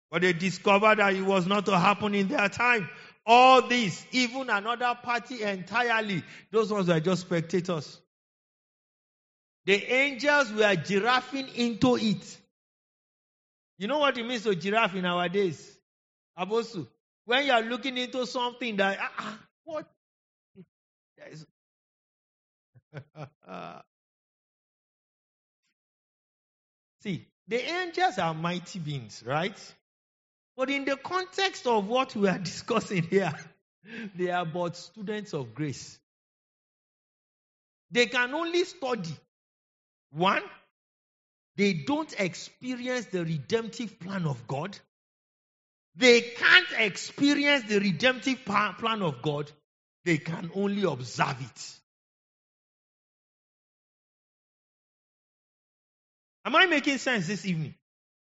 But they discovered that it was not to happen in their time. All this, even another party entirely, those ones were just spectators. The angels were giraffing into it. You know what it means to giraffe in our days? Abosu. When you are looking into something that, what? See, the angels are mighty beings, right? But in the context of what we are discussing here, they are but students of grace. They can only study. One, they don't experience the redemptive plan of God. They can't experience the redemptive plan of God. They can only observe it. Am I making sense this evening?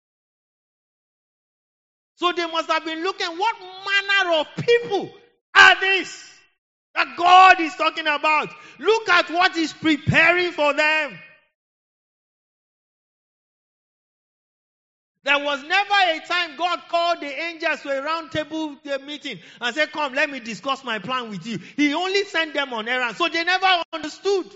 So they must have been looking, what manner of people are these that God is talking about? Look at what He's preparing for them. There was never a time God called the angels to a round table meeting and said, come, let me discuss my plan with you. He only sent them on errands. So they never understood.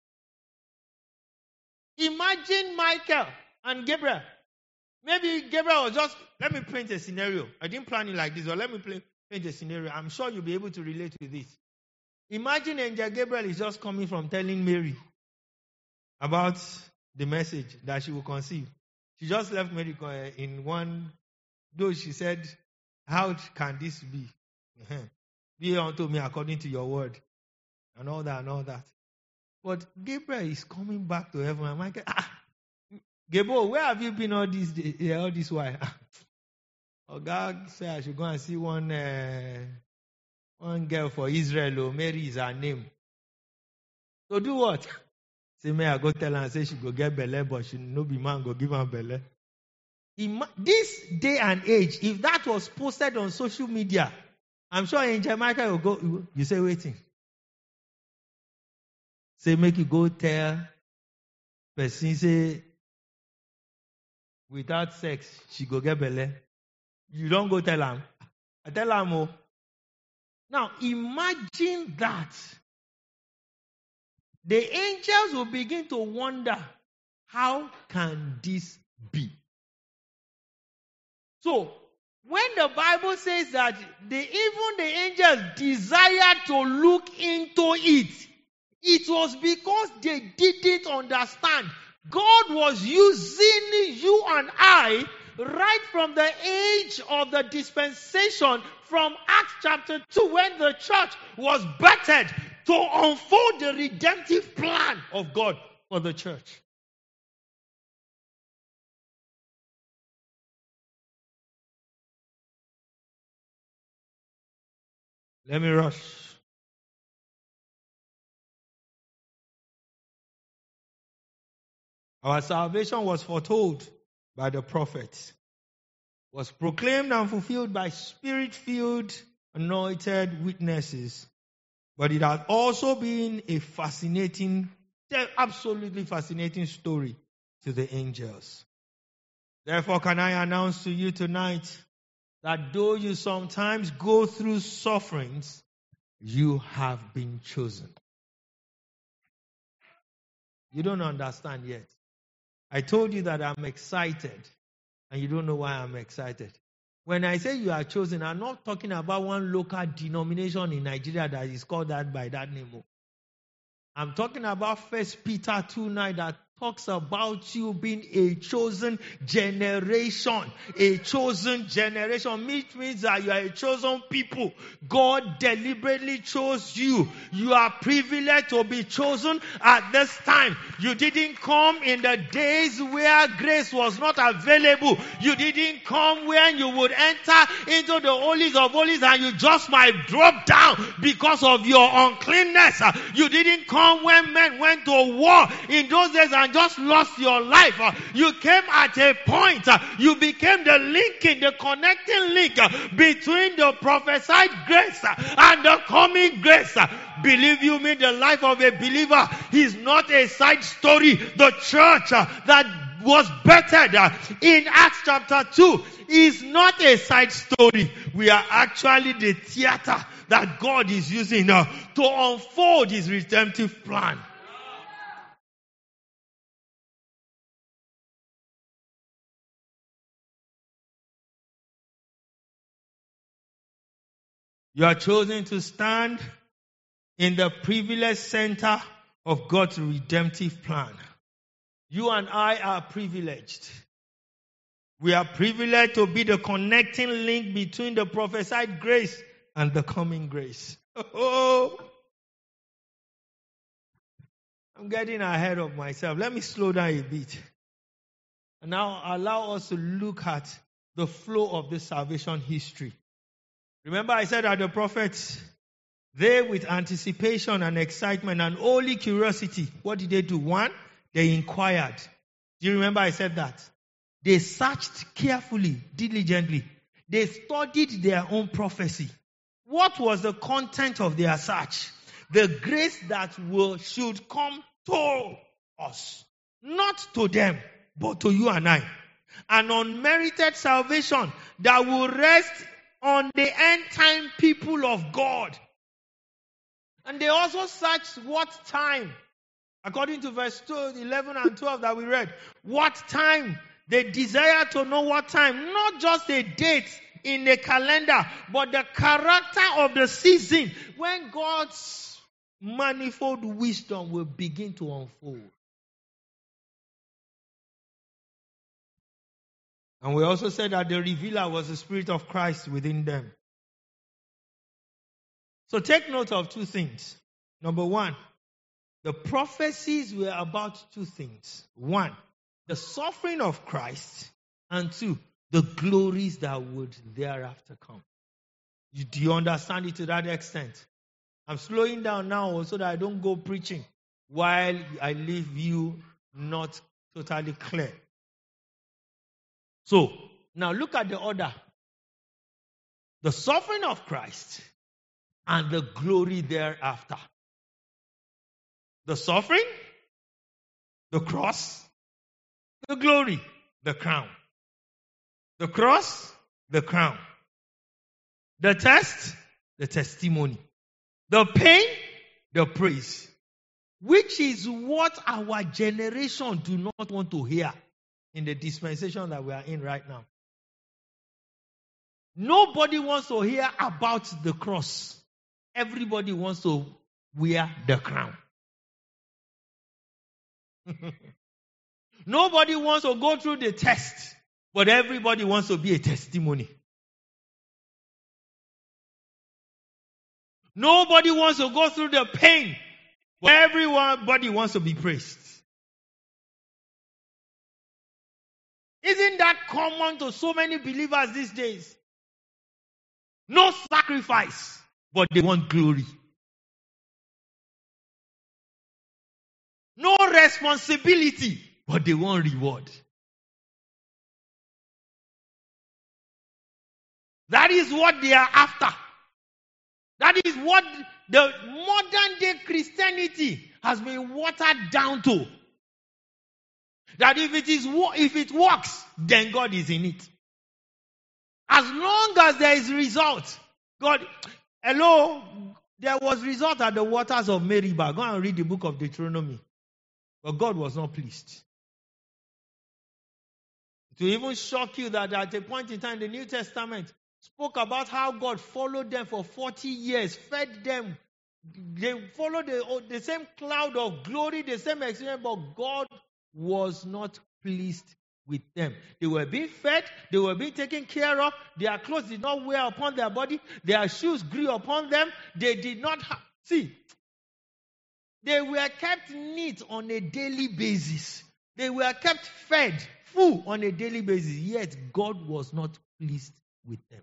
Imagine Michael and Gabriel. Maybe Gabriel was just, let me paint a scenario. I didn't plan it like this, but let me paint a scenario. I'm sure you'll be able to relate to this. Imagine Angel Gabriel is just coming from telling Mary about the message that she will conceive. She just left Mary in one, though she said, how can this be? Be unto me according to your word. And all that. But Gabriel is coming back to heaven. And Michael, Gabriel, where have you been all this while? Oh, God said I should go and see one girl for Israel. Mary is her name. So do what? Say, may I go tell her and say she go get belle, but she no be man go give her belle. This day and age, if that was posted on social media, I'm sure Angel Michael will go, you say waiting. Say make you go tell person say without sex she go get belle. You don't go tell him. I tell him oh. Now imagine that. The angels will begin to wonder, how can this be? So, when the Bible says that even the angels desired to look into it, it was because they didn't understand. God was using you and I right from the age of the dispensation from Acts chapter 2 when the church was birthed to unfold the redemptive plan of God for the church. Let me rush. Our salvation was foretold by the prophets, was proclaimed and fulfilled by Spirit-filled, anointed witnesses. But it has also been a fascinating, absolutely fascinating story to the angels. Therefore, can I announce to you tonight that though you sometimes go through sufferings, you have been chosen. You don't understand yet. I told you that I'm excited, and you don't know why I'm excited. When I say you are chosen, I'm not talking about one local denomination in Nigeria that is called that by that name. I'm talking about 1 Peter 2:9 that talks about you being a chosen generation. A chosen generation, which means that you are a chosen people. God deliberately chose you. You are privileged to be chosen at this time. You didn't come in the days where grace was not available. You didn't come when you would enter into the holies of holies and you just might drop down because of your uncleanness. You didn't come when men went to war in those days and just lost your life. You came at a point. You became the linking, the connecting link between the prophesied grace and the coming grace. Believe you me, the life of a believer is not a side story. The church that was bettered in Acts chapter 2 is not a side story. We are actually the theater that God is using to unfold his redemptive plan. You are chosen to stand in the privileged center of God's redemptive plan. You and I are privileged. We are privileged to be the connecting link between the prophesied grace and the coming grace. Oh, I'm getting ahead of myself. Let me slow down a bit. And now allow us to look at the flow of the salvation history. Remember I said that the prophets, they with anticipation and excitement and holy curiosity, what did they do? One, they inquired. Do you remember I said that? They searched carefully, diligently. They studied their own prophecy. What was the content of their search? The grace that should come to us. Not to them, but to you and I. An unmerited salvation that will rest on the end time people of God. And they also searched what time. According to verse 11 and 12 that we read. What time? They desire to know what time. Not just a date in a calendar, but the character of the season when God's manifold wisdom will begin to unfold. And we also said that the revealer was the Spirit of Christ within them. So take note of two things. Number one, the prophecies were about two things. One, the suffering of Christ. And two, the glories that would thereafter come. Do you understand it to that extent? I'm slowing down now so that I don't go preaching while I leave you not totally clear. So, now look at the order. The suffering of Christ and the glory thereafter. The suffering, the cross, the glory, the crown. The cross, the crown. The test, the testimony. The pain, the praise. Which is what our generation do not want to hear in the dispensation that we are in right now. Nobody wants to hear about the cross. Everybody wants to wear the crown. Nobody wants to go through the test, but everybody wants to be a testimony. Nobody wants to go through the pain, but everybody wants to be praised. Isn't that common to so many believers these days? No sacrifice, but they want glory. No responsibility, but they want reward. That is what they are after. That is what the modern day Christianity has been watered down to. That if it works, then God is in it. As long as there is result, God, there was result at the waters of Meribah. Go and read the book of Deuteronomy. But God was not pleased. To even shock you that at a point in time, the New Testament spoke about how God followed them for 40 years, fed them. They followed the same cloud of glory, the same experience, but God was not pleased with them. They were being fed, they were being taken care of, their clothes did not wear upon their body, their shoes grew upon them, they did not they were kept neat on a daily basis. They were kept fed, full on a daily basis, yet God was not pleased with them.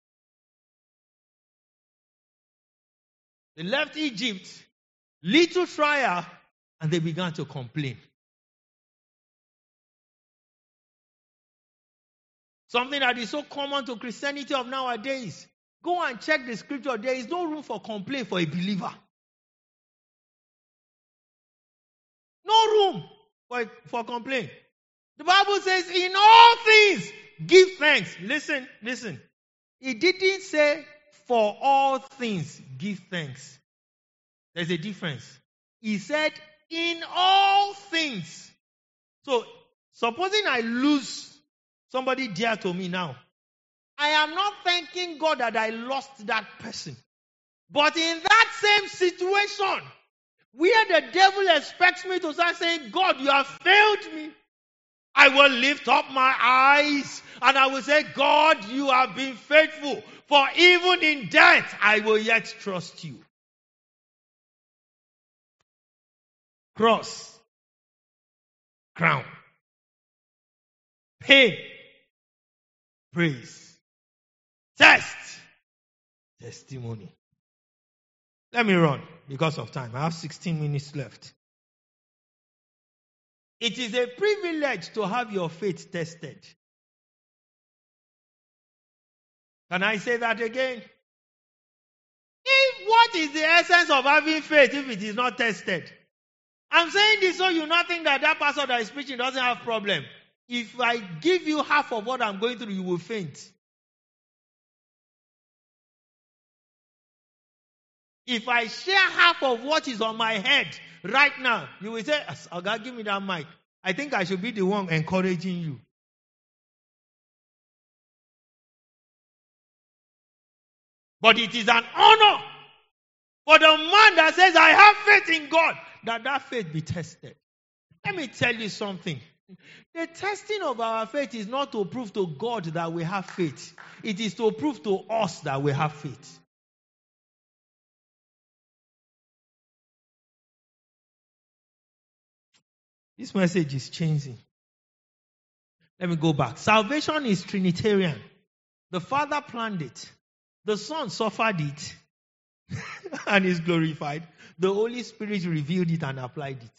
They left Egypt, little trial, and they began to complain. Something that is so common to Christianity of nowadays. Go and check the scripture. There is no room for complaint for a believer. No room for complaint. The Bible says, in all things, give thanks. Listen. It didn't say, for all things, give thanks. There's a difference. He said, in all things. So, supposing I lose somebody dear to me now, I am not thanking God that I lost that person. But in that same situation, where the devil expects me to start saying, God, you have failed me, I will lift up my eyes and I will say, God, you have been faithful. For even in death, I will yet trust you. Cross, crown, pain, praise, test, testimony. Let me run because of time. I have 16 minutes left. It is a privilege to have your faith tested. Can I say that again? What is the essence of having faith if it is not tested? I'm saying this so you not think that pastor that is preaching doesn't have problem. If I give you half of what I'm going through, you will faint. If I share half of what is on my head right now, you will say, God, give me that mic. I think I should be the one encouraging you. But it is an honor for the man that says, I have faith in God, that faith be tested. Let me tell you something. The testing of our faith is not to prove to God that we have faith. It is to prove to us that we have faith. This message is changing. Let me go back. Salvation is Trinitarian. The Father planned it. The Son suffered it and is glorified. The Holy Spirit revealed it and applied it.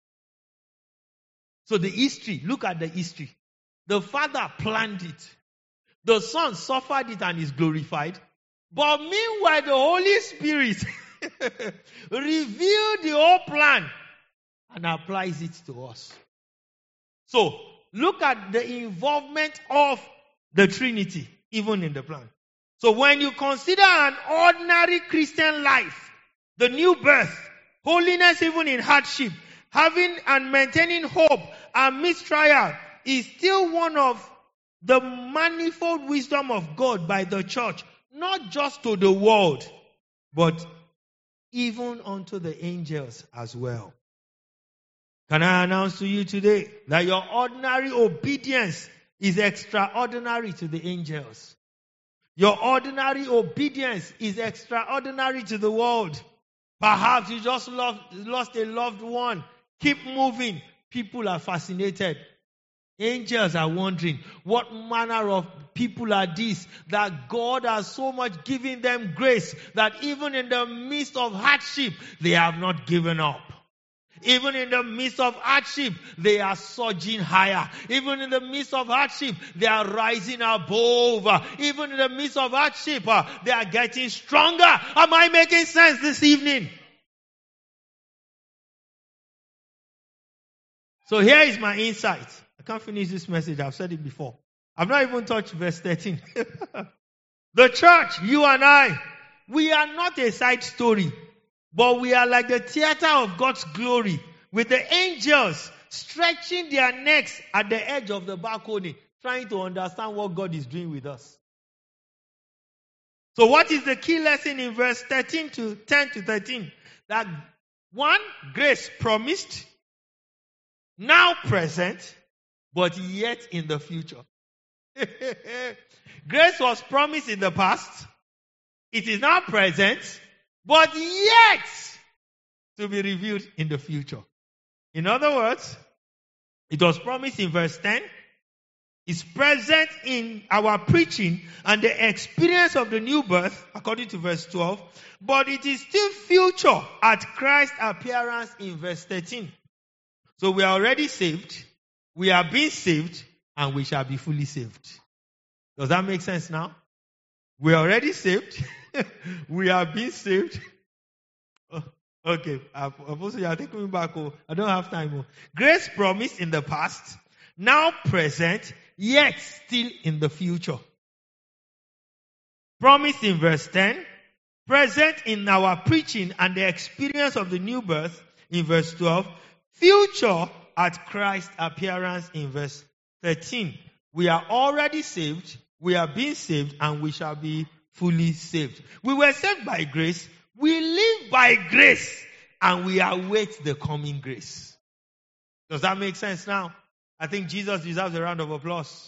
So the history, look at the history. The Father planned it. The Son suffered it and is glorified. But meanwhile, the Holy Spirit revealed the whole plan and applies it to us. So, look at the involvement of the Trinity, even in the plan. So when you consider an ordinary Christian life, the new birth, holiness even in hardship, having and maintaining hope amidst trial is still one of the manifold wisdom of God by the church, not just to the world, but even unto the angels as well. Can I announce to you today that your ordinary obedience is extraordinary to the angels? Your ordinary obedience is extraordinary to the world. Perhaps you just lost a loved one. Keep moving. People are fascinated. Angels are wondering, what manner of people are these? That God has so much given them grace that even in the midst of hardship, they have not given up. Even in the midst of hardship, they are surging higher. Even in the midst of hardship, they are rising above. Even in the midst of hardship, they are getting stronger. Am I making sense this evening? So here is my insight. I can't finish this message. I've said it before. I've not even touched verse 13. The church, you and I, we are not a side story. But we are like the theater of God's glory, with the angels stretching their necks at the edge of the balcony, trying to understand what God is doing with us. So what is the key lesson in verse 10 to 13? That one, grace promised, now present, but yet in the future. Grace was promised in the past. It is now present, but yet to be revealed in the future. In other words, it was promised in verse 10. It's present in our preaching and the experience of the new birth, according to verse 12. But it is still future at Christ's appearance in verse 13. So we are already saved, we are being saved, and we shall be fully saved. Does that make sense now? We are already saved, we are being saved. Okay, Apostle, you are taking me back. I don't have time. Grace promised in the past, now present, yet still in the future. Promised in verse 10, present in our preaching and the experience of the new birth in verse 12, future at Christ's appearance in verse 13. We are already saved, we are being saved, and we shall be fully saved. We were saved by grace, we live by grace, and we await the coming grace. Does that make sense now? I think Jesus deserves a round of applause.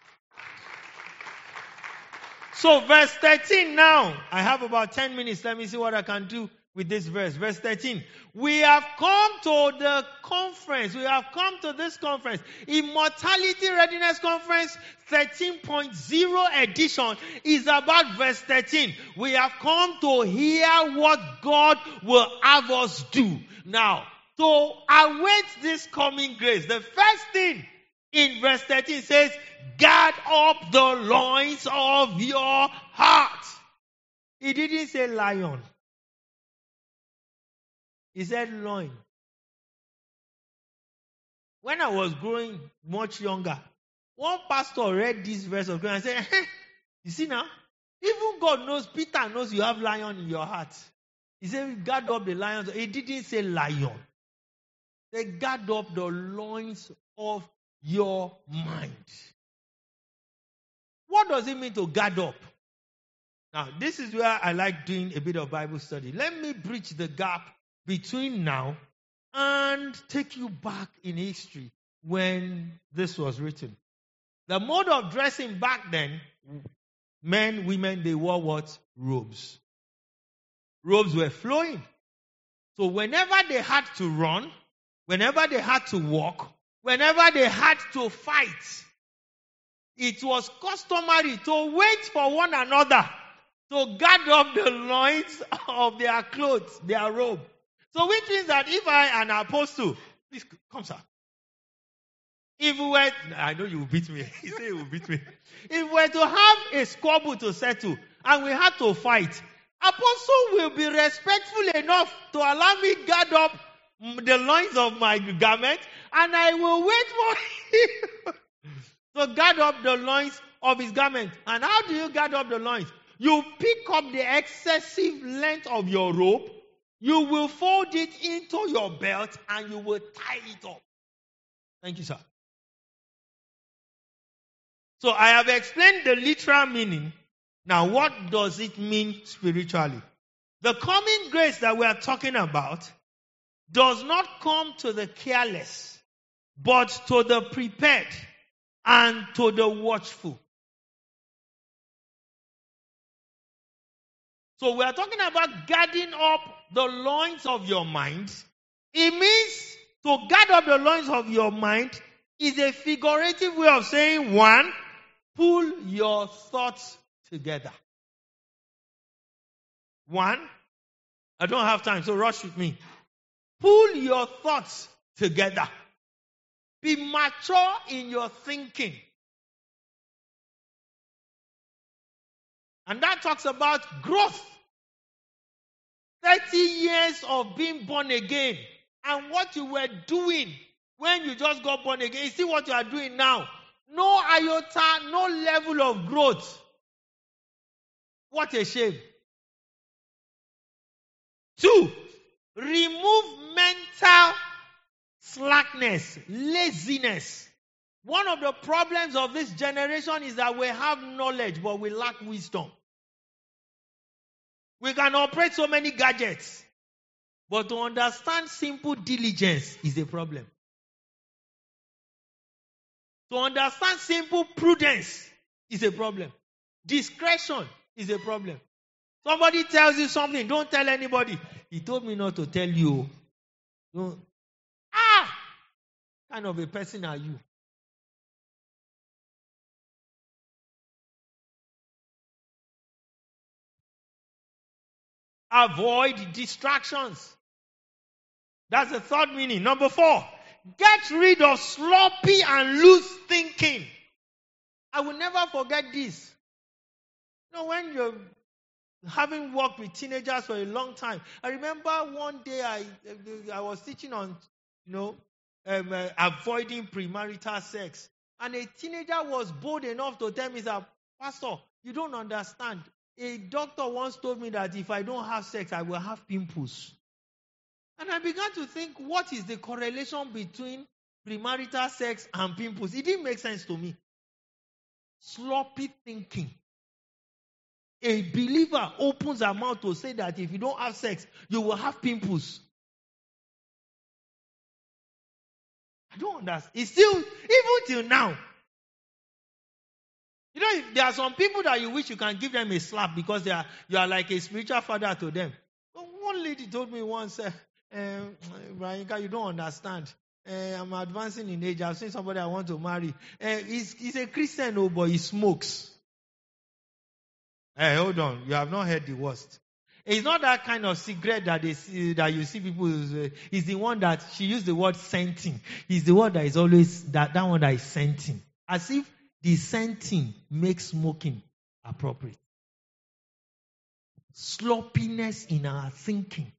So verse 13 now. I have about 10 minutes. Let me see what I can do with this verse. Verse 13. We have come to the conference. We have come to this conference. Immortality Readiness Conference 13.0 edition is about verse 13. We have come to hear what God will have us do. Now, to await this coming grace, the first thing in verse 13 says, guard up the loins of your heart. He didn't say lion. He said loin. When I was growing much younger, one pastor read this verse of God and said, you see now, even God knows, Peter knows you have lion in your heart. He said, guard up the lions. He didn't say lion. He said, guard up the loins of your mind. What does it mean to guard up? Now, this is where I like doing a bit of Bible study. Let me bridge the gap between now and take you back in history when this was written. The mode of dressing back then, men, women, they wore what? Robes. Robes were flowing. So whenever they had to run, whenever they had to walk, whenever they had to fight, it was customary to wait for one another to guard up the loins of their clothes, their robe. So which means that if I, an apostle, please come sir. If we were, I know you will beat me. He said you will beat me. If we were to have a squabble to settle and we had to fight, apostle will be respectful enough to allow me guard up the loins of my garment, and I will wait for him to guard up the loins of his garment. And how do you guard up the loins? You pick up the excessive length of your robe, you will fold it into your belt, and you will tie it up. Thank you, sir. So I have explained the literal meaning. Now, what does it mean spiritually? The coming grace that we are talking about does not come to the careless, but to the prepared and to the watchful. So we are talking about guarding up the loins of your mind. It means to guard up the loins of your mind is a figurative way of saying, one, pull your thoughts together. One, I don't have time, so rush with me. Pull your thoughts together. Be mature in your thinking. And that talks about growth. 30 years of being born again. And what you were doing when you just got born again. You see what you are doing now. No iota, no level of growth. What a shame. 2, remove mental slackness, laziness. One of the problems of this generation is that we have knowledge, but we lack wisdom. We can operate so many gadgets, but to understand simple diligence is a problem. To understand simple prudence is a problem. Discretion is a problem. Somebody tells you something, don't tell anybody. He told me not to tell you. Don't. Kind of a person are you? Avoid distractions. That's the third meaning. Number 4, get rid of sloppy and loose thinking. I will never forget this. You know, when you're having worked with teenagers for a long time, I remember one day I was teaching on, avoiding premarital sex. And a teenager was bold enough to tell me that, Pastor, you don't understand. A doctor once told me that if I don't have sex, I will have pimples. And I began to think, what is the correlation between premarital sex and pimples? It didn't make sense to me. Sloppy thinking. A believer opens her mouth to say that if you don't have sex, you will have pimples. I don't understand. It's still, even till now. You know, there are some people that you wish you can give them a slap because you are like a spiritual father to them. One lady told me once, Brian, you don't understand. I'm advancing in age. I've seen somebody I want to marry. He's a Christian, but he smokes. Hey, hold on. You have not heard the worst. It's not that kind of cigarette that you see people. It's the one that she used the word scenting. It's the word that is always that one that is scenting. As if the scenting makes smoking appropriate. Sloppiness in our thinking.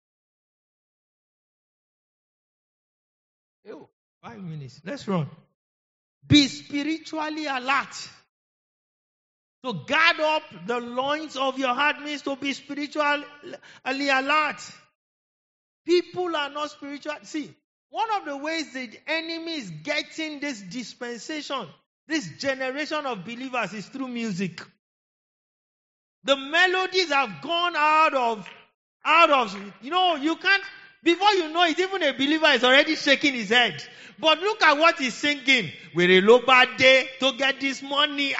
5 minutes. Let's run. Be spiritually alert. To guard up the loins of your heart means to be spiritually alert. People are not spiritual. See, one of the ways the enemy is getting this dispensation, this generation of believers, is through music. The melodies have gone out of, you can't, before you know it, even a believer is already shaking his head. But look at what he's singing. We're a low bad day to get this money.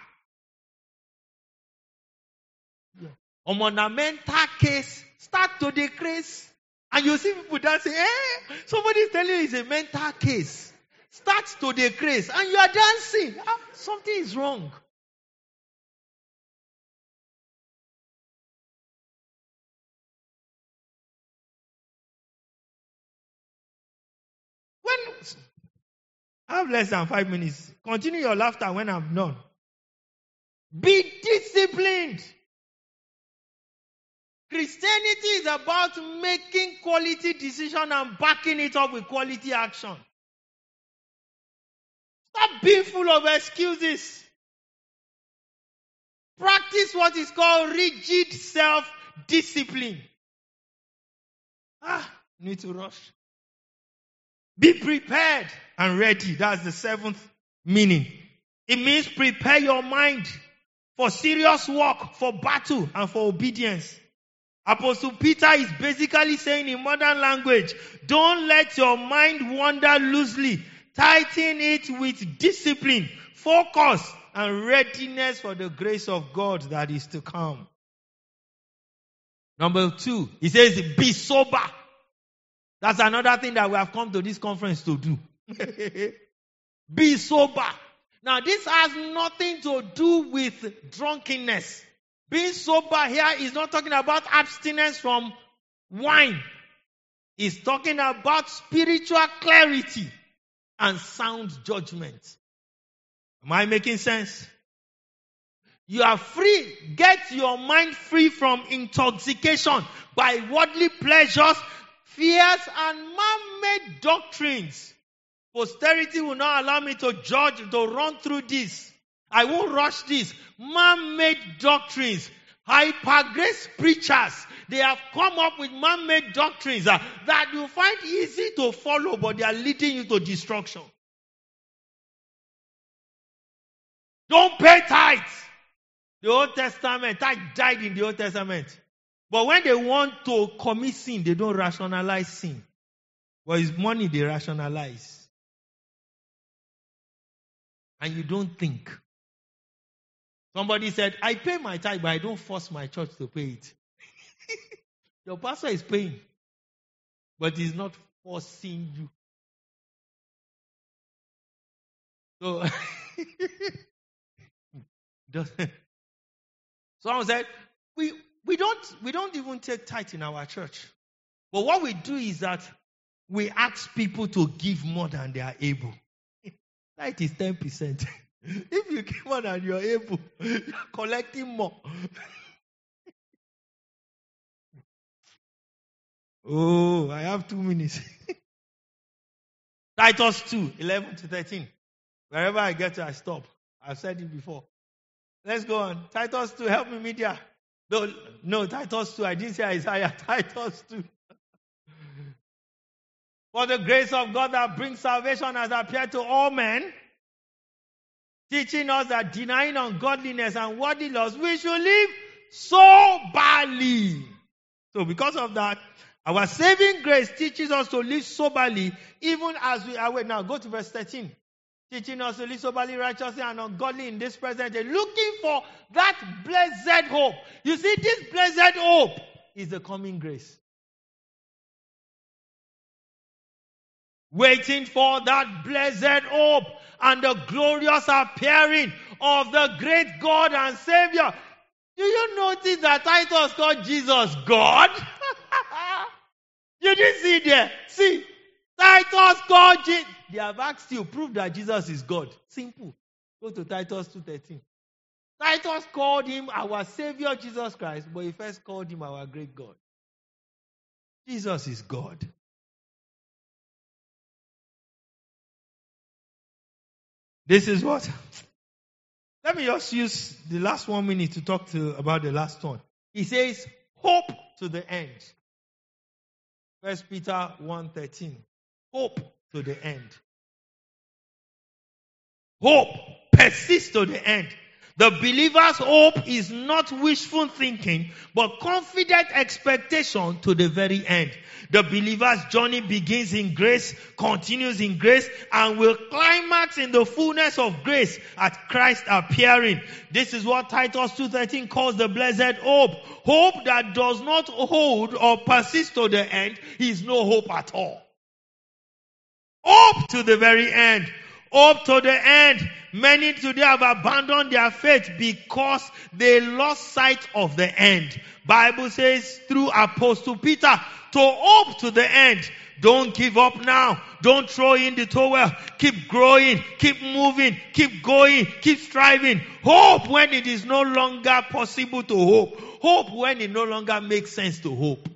Mental case, start to decrease. And you see people that say, somebody is telling you it's a mental case. Start to decrease. And you are dancing. Something is wrong. I have less than 5 minutes. Continue your laughter when I'm done. Be disciplined. Christianity is about making quality decision and backing it up with quality action. Stop being full of excuses. Practice what is called rigid self-discipline. Need to rush. Be prepared and ready. That's the 7th meaning. It means prepare your mind for serious work, for battle, and for obedience. Apostle Peter is basically saying in modern language, don't let your mind wander loosely. Tighten it with discipline, focus, and readiness for the grace of God that is to come. Number 2, he says, be sober. That's another thing that we have come to this conference to do. Be sober. Now, this has nothing to do with drunkenness. Being sober here is not talking about abstinence from wine. It's talking about spiritual clarity and sound judgment. Am I making sense? You are free. Get your mind free from intoxication by worldly pleasures, fears, and man-made doctrines. Posterity will not allow me to run through this. I won't rush this. Man-made doctrines. Hyper-grace preachers. They have come up with man-made doctrines that you find easy to follow, but they are leading you to destruction. Don't pay tithes. The Old Testament, tithe died in the Old Testament. But when they want to commit sin, they don't rationalize sin. But it's money they rationalize. And you don't think. Somebody said, I pay my tithe, but I don't force my church to pay it. Your pastor is paying, but he's not forcing you. So, someone said, we don't even take tithe in our church. But what we do is that we ask people to give more than they are able. Tithe is 10%. If you give more than you're able, you're collecting more. Oh, I have 2 minutes. Titus 2, 11 to 13. Wherever I get to, I stop. I've said it before. Let's go on. Titus 2, help me, media. No, Titus 2. I didn't say Isaiah. Titus 2. For the grace of God that brings salvation has appeared to all men, teaching us that denying ungodliness and worldly lust, we should live soberly. So because of that, our saving grace teaches us to live soberly, even as we are. Now go to verse 13. Teaching us to live soberly, righteously, and ungodly in this present day, looking for that blessed hope. You see, this blessed hope is the coming grace. Waiting for that blessed hope and the glorious appearing of the great God and Savior. Do you notice that Titus called Jesus God? You didn't see it there. See, Titus called Jesus. They have asked you, prove that Jesus is God. Simple. Go to Titus 2:13. Titus called him our Savior Jesus Christ, but he first called him our great God. Jesus is God. This is what. Let me just use the last 1 minute to talk about the last one. He says, hope to the end. 1 Peter 1:13. Hope to the end. Hope persists to the end. The believer's hope is not wishful thinking, but confident expectation to the very end. The believer's journey begins in grace, continues in grace, and will climax in the fullness of grace at Christ appearing. This is what Titus 2:13 calls the blessed hope. Hope that does not hold or persist to the end is no hope at all. Hope to the very end. Hope to the end. Many today have abandoned their faith because they lost sight of the end. Bible says through Apostle Peter to hope to the end. Don't give up now. Don't throw in the towel. Keep growing. Keep moving. Keep going. Keep striving. Hope when it is no longer possible to hope. Hope when it no longer makes sense to hope.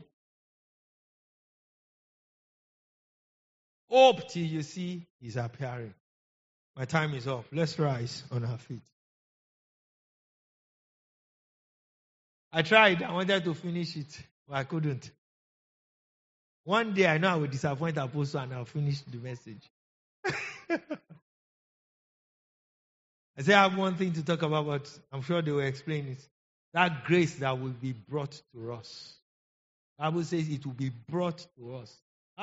Hope till you see His appearing. My time is up. Let's rise on our feet. I tried. I wanted to finish it, but I couldn't. One day I know I will disappoint Apostle and I'll finish the message. I say I have one thing to talk about, but I'm sure they will explain it. That grace that will be brought to us. The Bible says it will be brought to us.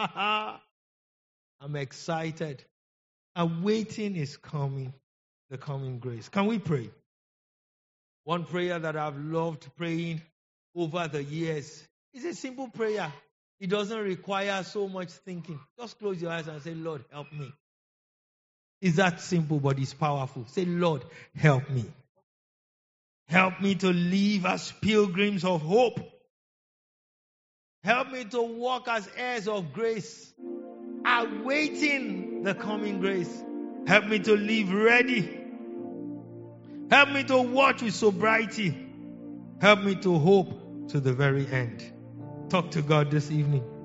I'm excited. Awaiting is coming, the coming grace. Can we pray? One prayer that I've loved praying over the years is a simple prayer. It doesn't require so much thinking. Just close your eyes and say, Lord, help me. It's that simple, but it's powerful. Say, Lord, help me. Help me to live as pilgrims of hope. Help me to walk as heirs of grace, awaiting the coming grace. Help me to live ready. Help me to watch with sobriety. Help me to hope to the very end. Talk to God this evening.